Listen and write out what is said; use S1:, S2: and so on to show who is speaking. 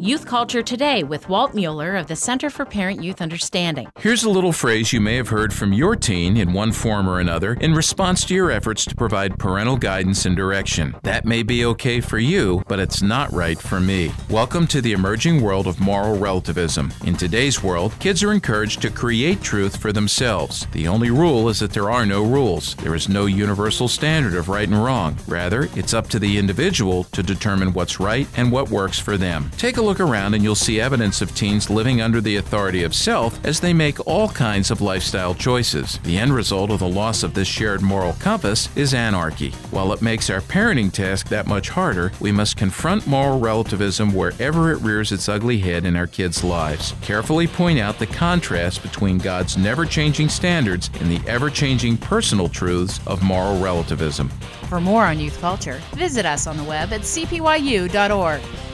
S1: Youth Culture Today with Walt Mueller of the Center for Parent-Youth Understanding.
S2: Here's a little phrase you may have heard from your teen in one form or another in response to your efforts to provide parental guidance and direction. That may be okay for you, but it's not right for me. Welcome to the emerging world of moral relativism. In today's world, kids are encouraged to create truth for themselves. The only rule is that there are no rules. There is no universal standard of right and wrong. Rather, it's up to the individual to determine what's right and what works for them. Take a look around and you'll see evidence of teens living under the authority of self as they make all kinds of lifestyle choices. The end result of the loss of this shared moral compass is anarchy. While it makes our parenting task that much harder, we must confront moral relativism wherever it rears its ugly head in our kids' lives. Carefully point out the contrast between God's never-changing standards and the ever-changing personal truths of moral relativism.
S1: For more on youth culture, visit us on the web at cpyu.org.